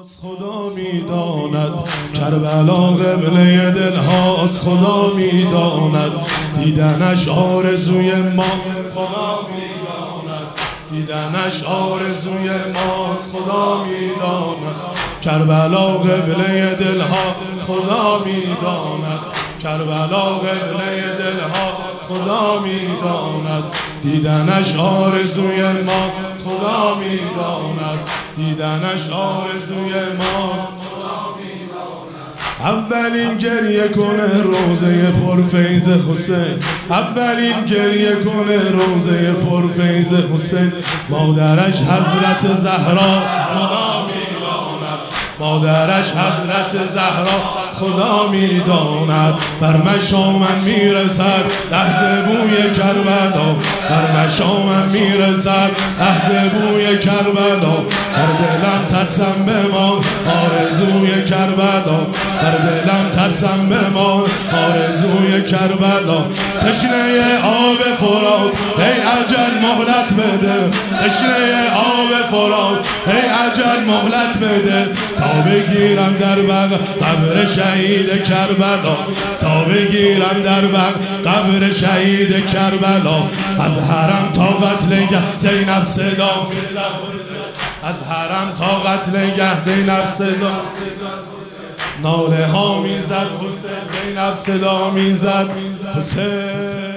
خدا میداند کربلا قبله دل هاست، خدا میداند دیدنش آرزوی ما، خدا میداند دیدنش آرزوی ماست، خدا میداند کربلا قبله دل ها، خدا میداند کربلا قبله دل ها، خدا میداند دیدنش آرزوی ما، خدا میداند دیدنش آرزوی ما. اولین گریه کنه روزه پرفیض حسین، اولین گریه کنه روزه پرفیض حسین. مادرش حضرت زهرا، خدا میداند مادرش حضرت زهرا، خدا میداند بر مشامم میرسد لحظه بوی کربلا، بر مشامم میرسد لحظه بوی کربلا. در دلم ترسم بمان آرزوی کربلا، در دلم ترسم بمان آرزوی کربلا. تشنه آب فرات ای اجل مهلت بده، تشنه آب فرات ای اجل مهلت بده. تا بگیرم در قبر شهید کربلا، تا بگیرم در قبر شهید کربلا. از حرم تا قتلگه زینب صدا میزد، از حرم تا قتلگه زینب صدا ناله ها میزد حسین، زینب صدا میزد حسین.